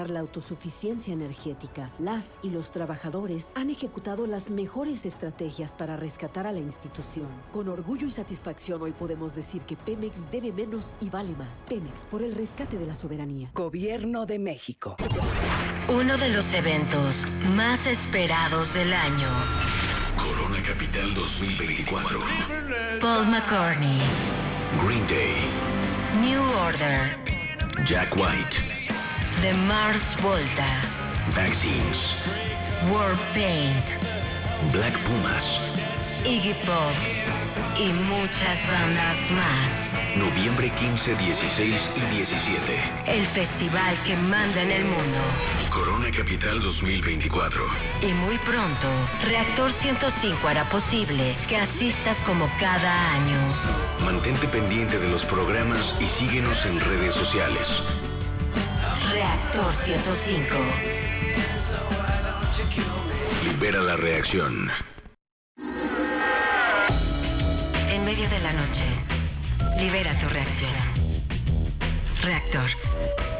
la autosuficiencia energética. Las y los trabajadores han ejecutado las mejores estrategias para rescatar a la institución. Con orgullo y satisfacción hoy podemos decir que Pemex debe menos y vale más. Pemex, por el rescate de la soberanía. Gobierno de México. Uno de los eventos más esperados del año. Corona Capital 2024. Paul McCartney. Green Day. New Order. Jack White. The Mars Volta. Vaccines. Warpaint. Black Pumas. Iggy Pop. Y muchas bandas más. Noviembre 15, 16 y 17. El festival que manda en el mundo. Corona Capital 2024. Y muy pronto, Reactor 105 hará posible que asistas como cada año. Mantente pendiente de los programas y síguenos en redes sociales. Reactor 105. Libera la reacción. En medio de la noche, libera tu reacción. Reactor.